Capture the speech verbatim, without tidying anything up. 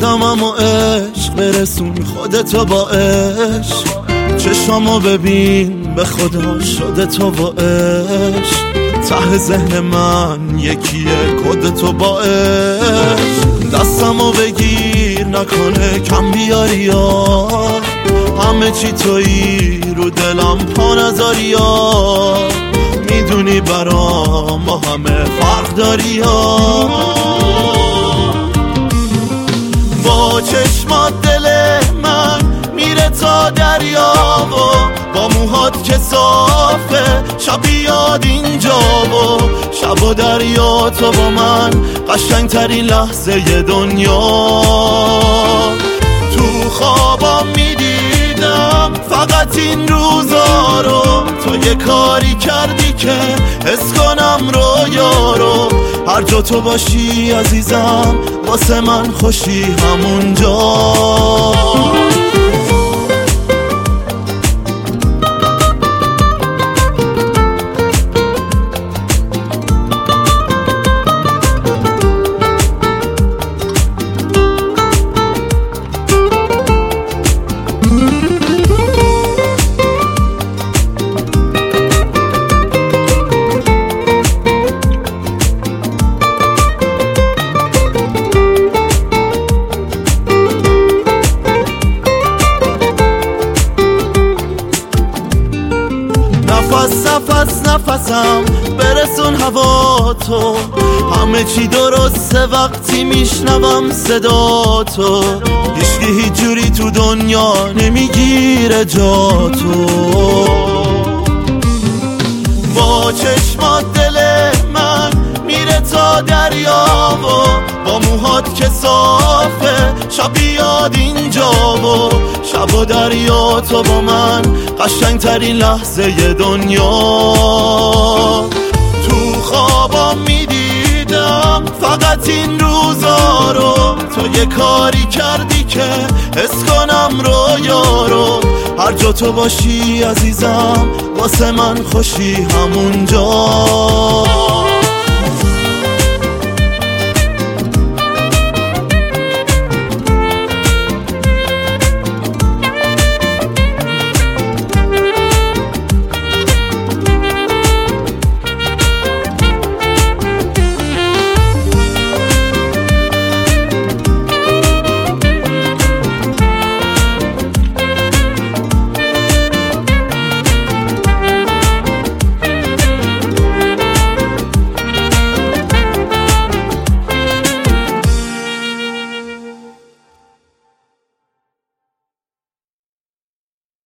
قدمم و عشق برسون خودتو با عشق، چشامو ببین به خدا شده تو با عشق، ته ذهن من یکیه کدتو با عشق، دستمو بگیر نکنه کم بیاری یا همه چی تویی رو دلم پا نذاری یا میدونی برام ما همه فرق داری یا با چشمات دل من میره تا دریا و با موهات که صافه شب بیاد اینجا و شب و دریا تو با من قشنگ ترین لحظه دنیا. تو خوابم میدیدم فقط این روزا رو، تو یه کاری کردی که حس کنم رویا رو، هر جا تو باشی عزیزم واسه من خوشی همونجا. نفس نفس نفسم برسون هوا تو، همه چی درسته وقتی میشنوم صدا تو، هیچکی هیچ جوری تو دنیا نمیگیره جا تو. با چشمات دل من میره تا دریا و با موهات که صافه شب بیاد اینجا و شب و دریا تو با من قشنگ ترین لحظه دنیا. تو خوابم میدیدم فقط این روزا رو، تو یه کاری کردی که حس کنم رویا رو، هر جا تو باشی عزیزم واسه من خوشی همونجا.